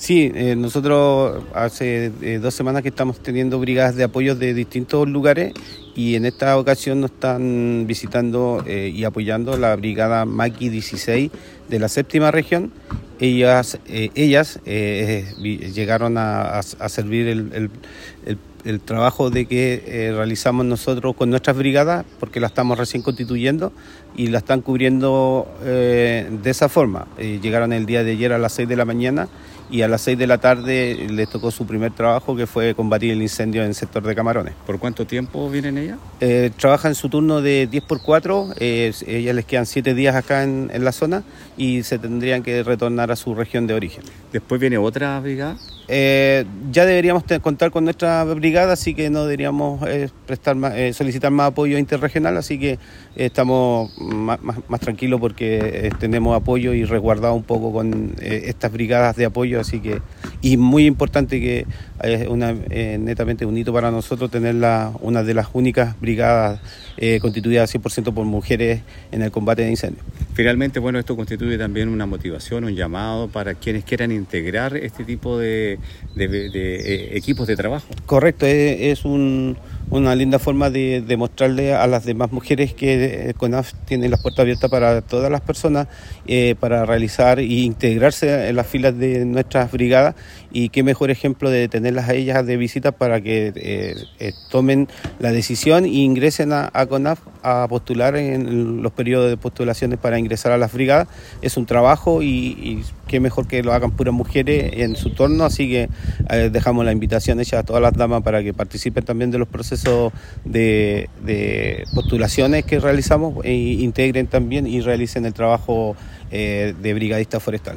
Sí, nosotros hace 2 semanas que estamos teniendo brigadas de apoyo de distintos lugares y en esta ocasión nos están visitando y apoyando la brigada Maqui 16 de la 7ª región. Ellas llegaron a servir el trabajo de que realizamos nosotros con nuestras brigadas, porque la estamos recién constituyendo y la están cubriendo de esa forma. Llegaron el día de ayer a las 6 de la mañana y a las 6 de la tarde les tocó su primer trabajo, que fue combatir el incendio en el sector de Camarones. ¿Por cuánto tiempo vienen ellas? Trabajan su turno de 10x4, ellas les quedan 7 días acá en la zona y se tendrían que retornar a su región de origen. ¿Después viene otra brigada? Ya deberíamos contar con nuestra brigada, así que no deberíamos solicitar más apoyo interregional, así que estamos más tranquilos porque tenemos apoyo y resguardado un poco con estas brigadas de apoyo, así que, y muy importante que es netamente un hito para nosotros tener una de las únicas brigadas constituidas 100% por mujeres en el combate de incendios. Finalmente, bueno, esto constituye también una motivación, un llamado para quienes quieran integrar este tipo de equipos de trabajo. Correcto, es una linda forma de demostrarle a las demás mujeres que CONAF tiene las puertas abiertas para todas las personas para realizar e integrarse en las filas de nuestras brigadas, y qué mejor ejemplo de tenerlas a ellas de visita para que tomen la decisión e ingresen a CONAF a postular en los periodos de postulaciones para ingresar a las brigadas. Es un trabajo y qué mejor que lo hagan puras mujeres en su turno, así que dejamos la invitación hecha a todas las damas para que participen también de los procesos de postulaciones que realizamos e integren también y realicen el trabajo de brigadista forestal.